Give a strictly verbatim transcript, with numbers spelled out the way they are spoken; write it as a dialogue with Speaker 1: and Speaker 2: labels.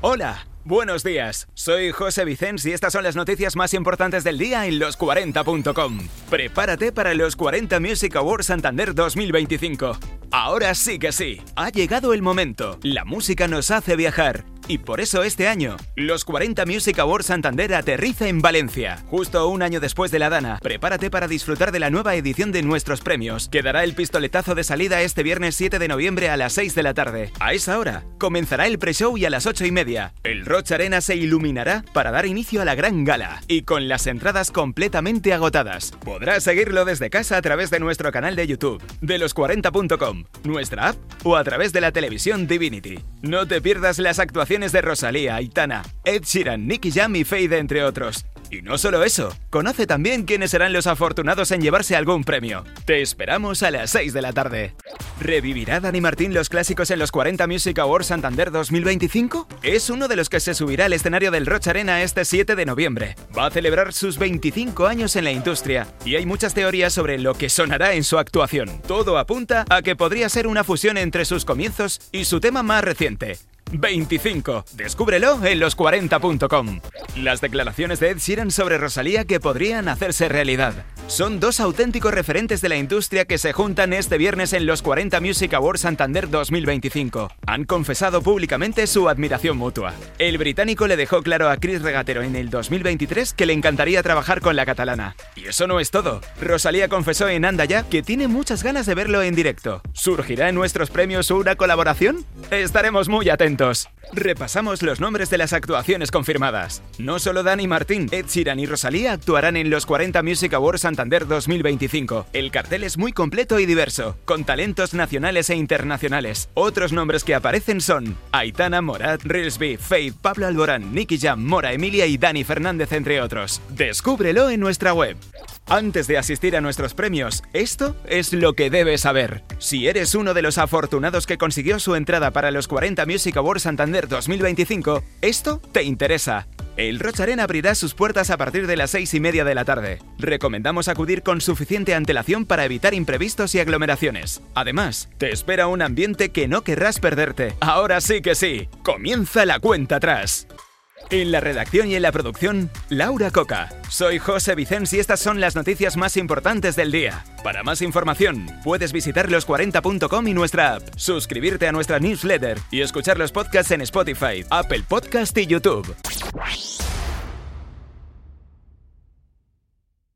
Speaker 1: Hola, buenos días. Soy José Vicens y estas son las noticias más importantes del día en los cuarenta punto com. Prepárate para los cuarenta Music Awards Santander dos mil veinticinco. Ahora sí que sí, ha llegado el momento. La música nos hace viajar. Y por eso este año, los cuarenta Music Awards Santander aterriza en Valencia. Justo un año después de la Dana, prepárate para disfrutar de la nueva edición de nuestros premios, que dará el pistoletazo de salida este viernes siete de noviembre a las seis de la tarde. A esa hora, comenzará el pre-show y a las ocho y media, el Roig Arena se iluminará para dar inicio a la gran gala. Y con las entradas completamente agotadas, podrás seguirlo desde casa a través de nuestro canal de YouTube, de los cuarenta punto com, nuestra app o a través de la televisión Divinity. No te pierdas las actuaciones de Rosalía, Aitana, Ed Sheeran, Nicky Jam y Feid, entre otros. Y no solo eso, conoce también quiénes serán los afortunados en llevarse algún premio. Te esperamos a las seis de la tarde. ¿Revivirá Dani Martín los clásicos en los cuarenta Music Awards Santander dos mil veinticinco? Es uno de los que se subirá al escenario del Roig Arena este siete de noviembre. Va a celebrar sus veinticinco años en la industria y hay muchas teorías sobre lo que sonará en su actuación. Todo apunta a que podría ser una fusión entre sus comienzos y su tema más reciente, veinticinco. Descúbrelo en los cuarenta punto com. Las declaraciones de Ed Sheeran sobre Rosalía que podrían hacerse realidad. Son dos auténticos referentes de la industria que se juntan este viernes en los cuarenta Music Awards Santander dos mil veinticinco. Han confesado públicamente su admiración mutua. El británico le dejó claro a Chris Regatero en el dos mil veintitrés que le encantaría trabajar con la catalana. Y eso no es todo. Rosalía confesó en Anda Ya que tiene muchas ganas de verlo en directo. ¿Surgirá en nuestros premios una colaboración? Estaremos muy atentos. Repasamos los nombres de las actuaciones confirmadas. No solo Dani Martín, Ed Sheeran y Rosalía actuarán en los cuarenta Music Awards Santander dos mil veinticinco. El cartel es muy completo y diverso, con talentos nacionales e internacionales. Otros nombres que aparecen son Aitana, Morat, Rilsby, Feid, Pablo Alborán, Nicky Jam, Mora Emilia y Dani Fernández, entre otros. Descúbrelo en nuestra web. Antes de asistir a nuestros premios, esto es lo que debes saber. Si eres uno de los afortunados que consiguió su entrada para los cuarenta Music Awards Santander dos mil veinticinco, esto te interesa. El Roig Arena abrirá sus puertas a partir de las seis y media de la tarde. Recomendamos acudir con suficiente antelación para evitar imprevistos y aglomeraciones. Además, te espera un ambiente que no querrás perderte. Ahora sí que sí, comienza la cuenta atrás. En la redacción y en la producción, Laura Coca. Soy José Vicens y estas son las noticias más importantes del día. Para más información, puedes visitar los cuarenta punto com y nuestra app, suscribirte a nuestra newsletter y escuchar los podcasts en Spotify, Apple Podcast y YouTube.